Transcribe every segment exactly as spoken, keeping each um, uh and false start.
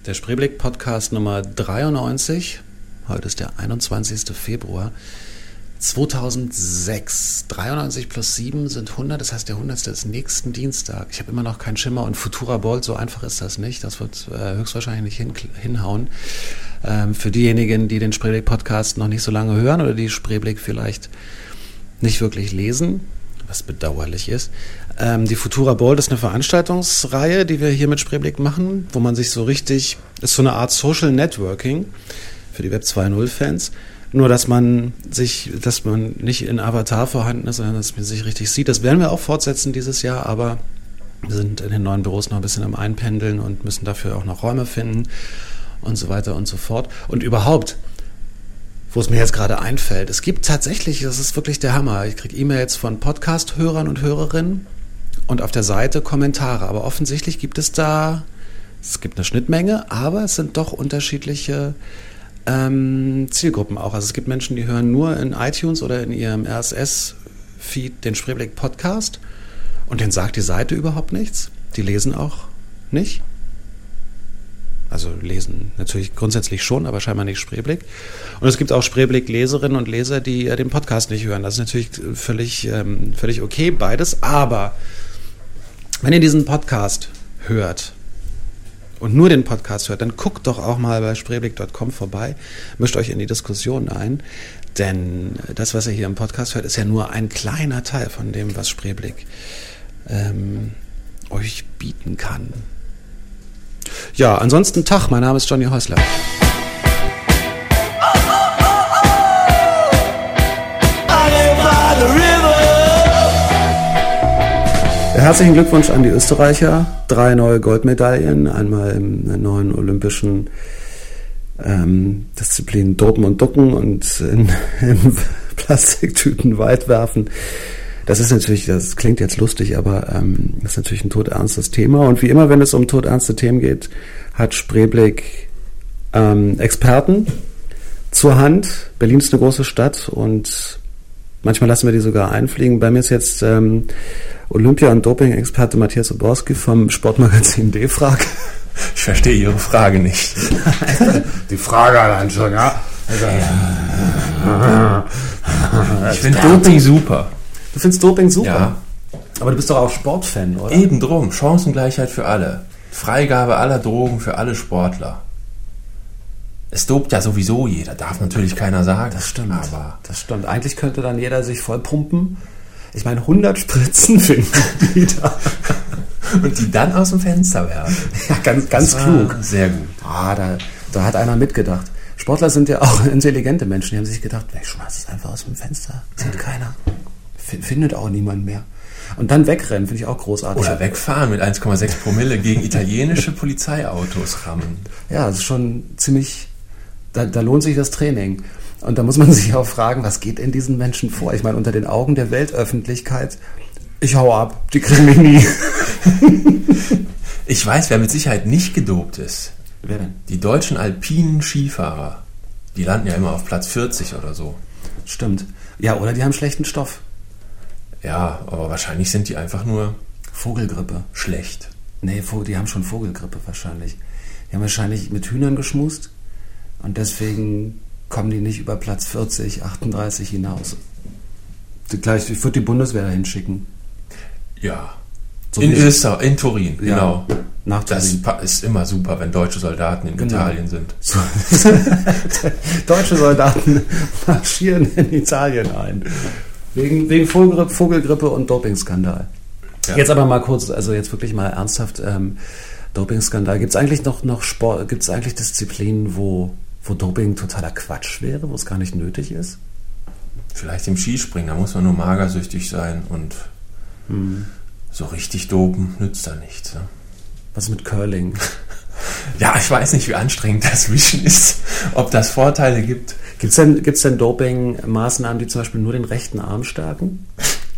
Der Spreeblick-Podcast Nummer dreiundneunzig. Heute ist der einundzwanzigster Februar zweitausendsechs. dreiundneunzig plus sieben sind hundert, das heißt der hundertste ist nächsten Dienstag. Ich habe immer noch keinen Schimmer und Futura Bold, so einfach ist das nicht. Das wird äh, höchstwahrscheinlich nicht hin, hinhauen. Ähm, für diejenigen, die den Spreeblick-Podcast noch nicht so lange hören oder die Spreeblick vielleicht nicht wirklich lesen, was bedauerlich ist. Ähm, die Futura Bold ist eine Veranstaltungsreihe, die wir hier mit Spreeblick machen, wo man sich so richtig, ist so eine Art Social Networking für die Web zwei Punkt null-Fans. Nur, dass man sich, dass man nicht in Avatar vorhanden ist, sondern dass man sich richtig sieht. Das werden wir auch fortsetzen dieses Jahr, aber wir sind in den neuen Büros noch ein bisschen am Einpendeln und müssen dafür auch noch Räume finden und so weiter und so fort. Und überhaupt, wo es mir jetzt gerade einfällt, es gibt tatsächlich, das ist wirklich der Hammer, ich kriege E-Mails von Podcast-Hörern und Hörerinnen und auf der Seite Kommentare, aber offensichtlich gibt es da, es gibt eine Schnittmenge, aber es sind doch unterschiedliche ähm, Zielgruppen auch. Also es gibt Menschen, die hören nur in iTunes oder in ihrem R S S-Feed den Spreeblick-Podcast und denen sagt die Seite überhaupt nichts. Die lesen auch nicht. Also lesen natürlich grundsätzlich schon, aber scheinbar nicht Spreeblick. Und es gibt auch Spreeblick-Leserinnen und Leser, die äh, den Podcast nicht hören. Das ist natürlich völlig, ähm, völlig okay, beides. Aber wenn ihr diesen Podcast hört und nur den Podcast hört, dann guckt doch auch mal bei spreeblick Punkt com vorbei, mischt euch in die Diskussion ein. Denn das, was ihr hier im Podcast hört, ist ja nur ein kleiner Teil von dem, was Spreeblick ähm, euch bieten kann. Ja, ansonsten Tag, mein Name ist Johnny Häusler. Herzlichen Glückwunsch an die Österreicher. Drei neue Goldmedaillen, einmal in neuen olympischen ähm, Disziplinen Dopen und Ducken und in, in Plastiktüten weit werfen. Das ist natürlich, das klingt jetzt lustig, aber ähm, das ist natürlich ein todernstes Thema. Und wie immer, wenn es um todernste Themen geht, hat Spreeblick ähm, Experten zur Hand. Berlin ist eine große Stadt und manchmal lassen wir die sogar einfliegen. Bei mir ist jetzt ähm, Olympia- und Doping-Experte Matthias Oborski vom Sportmagazin D-Frag. Ich verstehe Ihre Frage nicht. Die Frage allein schon, ja. Ich finde Doping super. Du findest Doping super? Ja. Aber du bist doch auch Sportfan, oder? Eben drum. Chancengleichheit für alle. Freigabe aller Drogen für alle Sportler. Es dopt ja sowieso jeder. Darf natürlich keiner sagen. Das stimmt. Aber das stimmt. Eigentlich könnte dann jeder sich voll pumpen. Ich meine, hundert Spritzen finden die da. Und die dann aus dem Fenster werfen. Ja, ganz, ganz klug. Sehr gut. Ah, da, da hat einer mitgedacht. Sportler sind ja auch intelligente Menschen. Die haben sich gedacht, ich schmeiß es einfach aus dem Fenster. Sieht keiner. Findet auch niemand mehr. Und dann wegrennen, finde ich auch großartig. Oder wegfahren mit eins Komma sechs Promille gegen italienische Polizeiautos rammen. Ja, das ist schon ziemlich, da, da lohnt sich das Training. Und da muss man sich auch fragen, was geht in diesen Menschen vor? Ich meine, unter den Augen der Weltöffentlichkeit, ich hau ab, die kriegen mich nie. Ich weiß, wer mit Sicherheit nicht gedopt ist. Wer denn? Die deutschen alpinen Skifahrer. Die landen ja immer auf Platz vierzig oder so. Stimmt. Ja, oder die haben schlechten Stoff. Ja, aber wahrscheinlich sind die einfach nur Vogelgrippe. Schlecht. Nee, die haben schon Vogelgrippe wahrscheinlich. Die haben wahrscheinlich mit Hühnern geschmust und deswegen kommen die nicht über Platz vierzig, achtunddreißig hinaus. Gleich, ich würde die Bundeswehr dahin schicken. Ja. So in Österreich, in Turin, ja, genau. Nach Turin. Das ist immer super, wenn deutsche Soldaten in genau. Italien sind. So. Deutsche Soldaten marschieren in Italien ein. Wegen, wegen Vogelgrippe, Vogelgrippe und Dopingskandal. Ja. Jetzt aber mal kurz, also jetzt wirklich mal ernsthaft, ähm, Dopingskandal. Gibt es eigentlich noch, noch Sport, gibt es eigentlich Disziplinen, wo, wo Doping totaler Quatsch wäre, wo es gar nicht nötig ist? Vielleicht im Skispringen, da muss man nur magersüchtig sein und hm. so richtig dopen nützt da nichts. Ne? Was mit Curling? Ja, ich weiß nicht, wie anstrengend das Wischen ist, ob das Vorteile gibt. Gibt es denn, gibt's denn Doping-Maßnahmen, die zum Beispiel nur den rechten Arm stärken?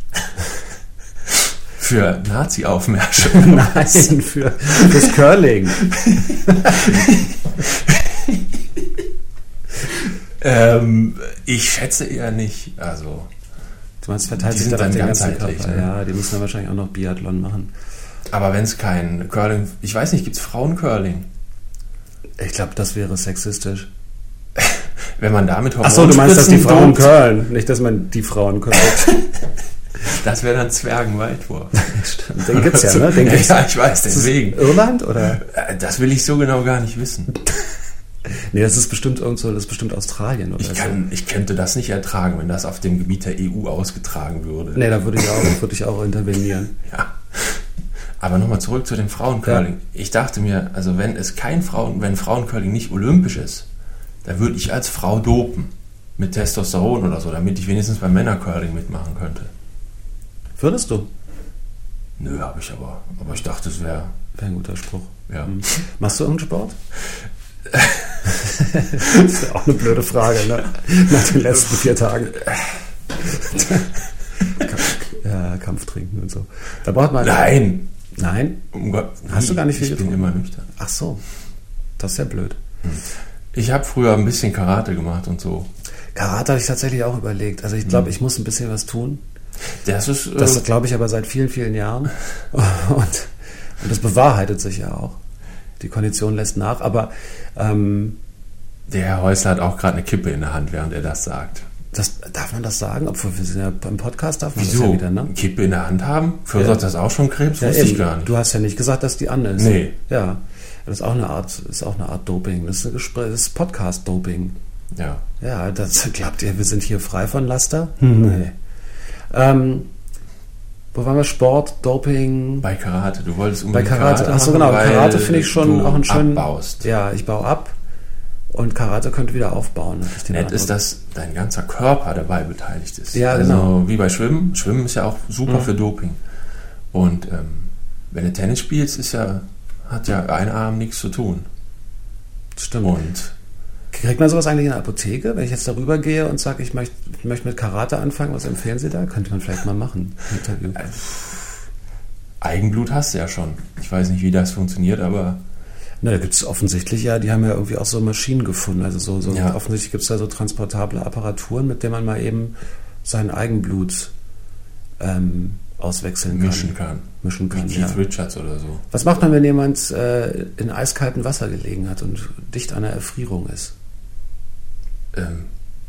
Für Nazi-Aufmärsche? Nein, für das Curling. ähm, ich schätze eher nicht. Also, du meinst, verteilt sich dann den ganzen Körper? Ne? Ja, die müssen dann wahrscheinlich auch noch Biathlon machen. Aber wenn es kein Curling... Ich weiß nicht, gibt es Frauen-Curling? Ich glaube, das wäre sexistisch. Wenn man damit Ach so, du meinst, dass die Frauen curlen, nicht, dass man die Frauen curlt. Das wäre dann Zwergenweitwurf. Stimmt, den gibt's ja, ne? Den ja, gibt's. ja, ich weiß, deswegen. Ist das Irland, oder? Das will ich so genau gar nicht wissen. Nee, das ist bestimmt irgendwo, das ist bestimmt Australien oder ich kann, so. Ich könnte das nicht ertragen, wenn das auf dem Gebiet der E U ausgetragen würde. Nee, da würde ich auch, würde ich auch intervenieren. Ja. Aber nochmal zurück zu dem Frauencurling. Ja. Ich dachte mir, also wenn es kein Frauen, wenn Frauencurling nicht olympisch ist, dann würde ich als Frau dopen. Mit Testosteron oder so, damit ich wenigstens beim Männercurling mitmachen könnte. Würdest du? Nö, habe ich aber. Aber ich dachte, es wäre... Wäre ein guter Spruch. Ja. Mhm. Machst du irgendeinen Sport? Das ist ja auch eine blöde Frage, ne? Nach den letzten vier Tagen. Ja, Kampf trinken und so. Da braucht man... Nein! Nein? Um Gott, Hast du gar nicht viel Ich getrunken? bin immer nüchtern. Ach so. Das ist ja blöd. Ich habe früher ein bisschen Karate gemacht und so. Karate habe ich tatsächlich auch überlegt. Also ich glaube, mhm. ich muss ein bisschen was tun. Das ist... Das äh, glaube ich aber seit vielen, vielen Jahren. Und, und das bewahrheitet sich ja auch. Die Kondition lässt nach, aber ähm, der Herr Häusler hat auch gerade eine Kippe in der Hand, während er das sagt. Das, darf man das sagen? Obwohl wir sind ja beim Podcast, darf man Wieso? das ja wieder, ne? Eine Kippe in der Hand haben? Fördert Ja. das auch schon Krebs? Ja, Wusste ich eben. gar nicht. Du hast ja nicht gesagt, dass die an ist. Nee. Ja. Das ist auch eine Art, ist auch eine Art Doping. Das ist, eine Gespräch, das ist Podcast-Doping. Ja. Ja, das glaubt ihr, wir sind hier frei von Laster? Nee. Ähm, wo waren wir? Sport, Doping. Bei Karate. Du wolltest Bei unbedingt Karate. Karate Achso, machen, genau. weil Karate finde ich schon du auch einen schönen. abbaust. Ja, ich baue ab. Und Karate könnte wieder aufbauen. hab ich den Nett Eindruck. ist, dass dein ganzer Körper dabei beteiligt ist. Ja, also genau. wie bei Schwimmen. Schwimmen ist ja auch super Mhm. für Doping. Und ähm, wenn du Tennis spielst, ist ja, hat ja ein Arm nichts zu tun. Stimmt. Und Kriegt man sowas eigentlich in der Apotheke? Wenn ich jetzt darüber gehe und sage, ich möchte, ich möchte mit Karate anfangen, was empfehlen Sie da? Könnte man vielleicht mal machen. Interview. äh, Eigenblut hast du ja schon. Ich weiß nicht, wie das funktioniert, aber Na, da gibt es offensichtlich ja, die haben ja irgendwie auch so Maschinen gefunden. Also so, so Ja. offensichtlich gibt es da so transportable Apparaturen, mit denen man mal eben sein Eigenblut ähm, auswechseln kann. mischen kann. Mischen kann, Wie ja. Keith Richards oder so. Was macht man, wenn jemand äh, in eiskaltem Wasser gelegen hat und dicht an der Erfrierung ist? Ähm,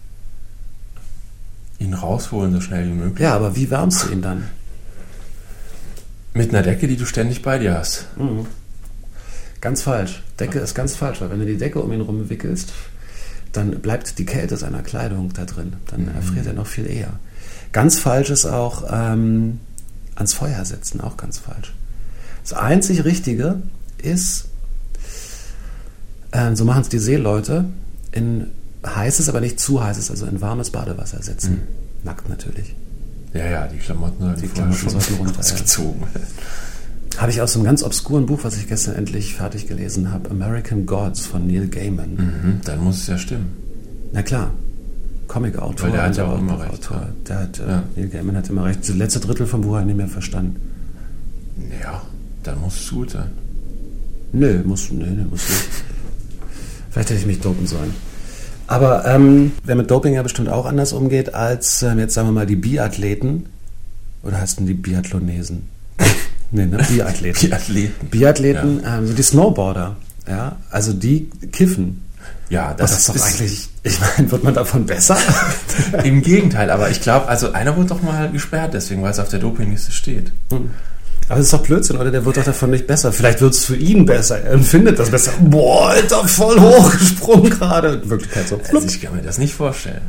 ihn rausholen so schnell wie möglich. Ja, aber wie wärmst du ihn dann? Mit einer Decke, die du ständig bei dir hast. Mhm. Ganz falsch. Decke ist ganz falsch, weil wenn du die Decke um ihn rumwickelst, dann bleibt die Kälte seiner Kleidung da drin. Dann Mhm. erfriert er noch viel eher. Ganz falsch ist auch ähm, ans Feuer setzen, auch ganz falsch. Das einzig Richtige ist, ähm, so machen es die Seeleute, in heißes, aber nicht zu heißes, also in warmes Badewasser setzen. Mhm. Nackt natürlich. Ja, ja, die Klamotten sollten Die vorher Klamotten schon sollten runter, ja. ausgezogen werden. Habe ich aus einem ganz obskuren Buch, was ich gestern endlich fertig gelesen habe, American Gods von Neil Gaiman. Mhm, dann muss es ja stimmen. Na klar, Comic-Autor. Weil der hat und ja auch aber immer Buchautor. recht, ja. Der hat, äh, Ja. Neil Gaiman hat immer recht. Das letzte Drittel vom Buch habe ich nicht mehr verstanden. Ja, dann muss es gut sein. Nö, muss, nö, nö, muss nicht. Vielleicht hätte ich mich dopen sollen. Aber ähm, wer mit Doping ja bestimmt auch anders umgeht als ähm, jetzt sagen wir mal die Biathleten. Oder heißt denn die Biathlonesen? Nee, ne? Biathleten. Biathleten. Biathleten, ja. ähm, so die Snowboarder. Ja, also die kiffen. Ja, Das, das, ist doch ist eigentlich, ich meine, wird man davon besser? im Gegenteil, aber ich glaube, also einer wurde doch mal gesperrt, deswegen, weil es auf der Dopingliste steht. Hm. Aber das ist doch Blödsinn, oder? Der wird doch davon nicht besser. Vielleicht wird es für ihn besser. Er empfindet das besser. Boah, Alter, voll hochgesprungen gerade. In Wirklichkeit so. Also ich kann mir das nicht vorstellen.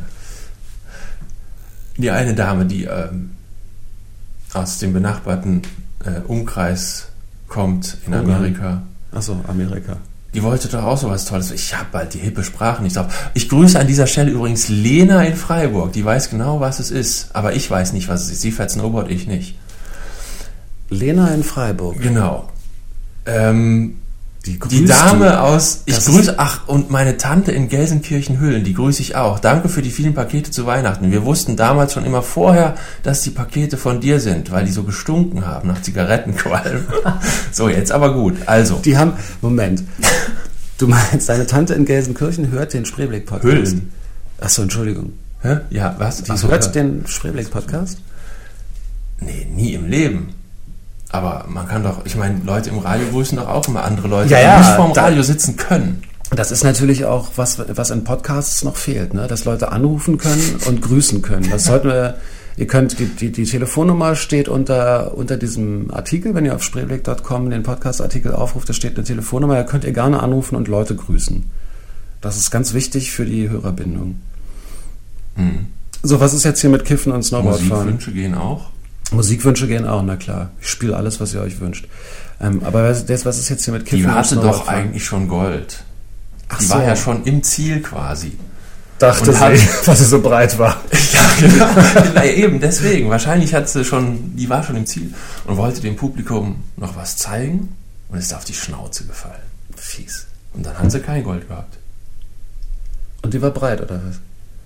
Die eine Dame, die ähm, aus dem benachbarten äh, Umkreis kommt in Ungarn. Amerika, Achso, Amerika. die wollte doch auch sowas Tolles. Ich habe bald die hippe Sprache nicht drauf. Ich grüße an dieser Stelle übrigens Lena in Freiburg. Die weiß genau, was es ist. Aber ich weiß nicht, was es ist. Sie fährt Snowboard, ich nicht. Lena in Freiburg. Genau. Ähm, Die, die Dame aus, ich Das grüße, ach, und meine Tante in Gelsenkirchen-Hüllen, die grüße ich auch. Danke für die vielen Pakete zu Weihnachten. Wir wussten damals schon immer vorher, dass die Pakete von dir sind, weil die so gestunken haben nach Zigarettenqualm. So, jetzt aber gut. Also, Die haben, Moment. Du meinst, deine Tante in Gelsenkirchen hört den Spreeblick-Podcast? Hüllen. Achso, Entschuldigung. Hä? Ja, was? Die Ach so, hört ja. den Spreeblick-Podcast? Nee, nie im Leben. Aber man kann doch, ich meine, Leute im Radio grüßen doch auch immer andere Leute, Ja, die ja, nicht vorm da- Radio sitzen können. Das ist natürlich auch was, was in Podcasts noch fehlt, ne? Dass Leute anrufen können und grüßen können. Das sollten wir, ihr könnt, die, die, die Telefonnummer steht unter, unter diesem Artikel, wenn ihr auf spreeblick punkt com den Podcast-Artikel aufruft, da steht eine Telefonnummer, da könnt ihr gerne anrufen und Leute grüßen. Das ist ganz wichtig für die Hörerbindung. Hm. So, was ist jetzt hier mit Kiffen und Snowboardfahren? Musikwünsche gehen auch? Musikwünsche gehen auch, na klar. Ich spiele alles, was ihr euch wünscht. Ähm, aber was, was ist jetzt hier mit Kiffen die und hatte Snowboardfahren? doch eigentlich schon Gold. Ach die so. war ja schon im Ziel quasi. Dachte Und sie, hat- weil sie so breit war. Ja, genau. Na, eben, deswegen. Wahrscheinlich hat sie schon, die war schon im Ziel und wollte dem Publikum noch was zeigen und ist auf die Schnauze gefallen. Fies. Und dann hat sie kein Gold gehabt. Und die war breit, oder was?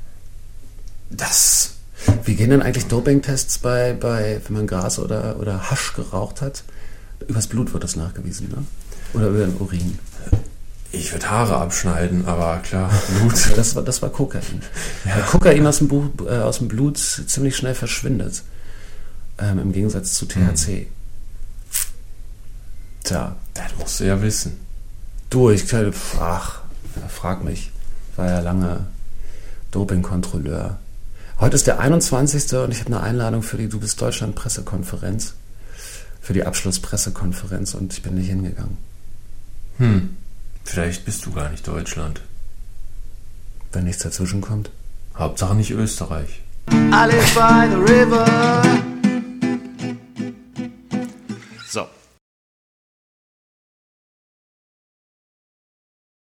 Das, Wie gehen denn eigentlich Dopingtests bei, bei, wenn man Gras oder, oder Hasch geraucht hat? Übers Blut wird das nachgewiesen, ne? Oder über den Urin. ich würde Haare abschneiden, aber klar, Blut. Ja, das war, das war Kokain. Ja. Weil Kokain aus dem, Buch, äh, aus dem Blut ziemlich schnell verschwindet. Ähm, Im Gegensatz zu T H C. Tja, Das musst du ja wissen. du, ich ach, ja, frag mich. War ja lange Dopingkontrolleur. Heute ist der einundzwanzigste und ich habe eine Einladung für die Du bist Deutschland Pressekonferenz. Für die Abschlusspressekonferenz und ich bin nicht hingegangen. Hm, vielleicht bist du gar nicht Deutschland. Wenn nichts dazwischen kommt. Hauptsache nicht Österreich. I live by the river.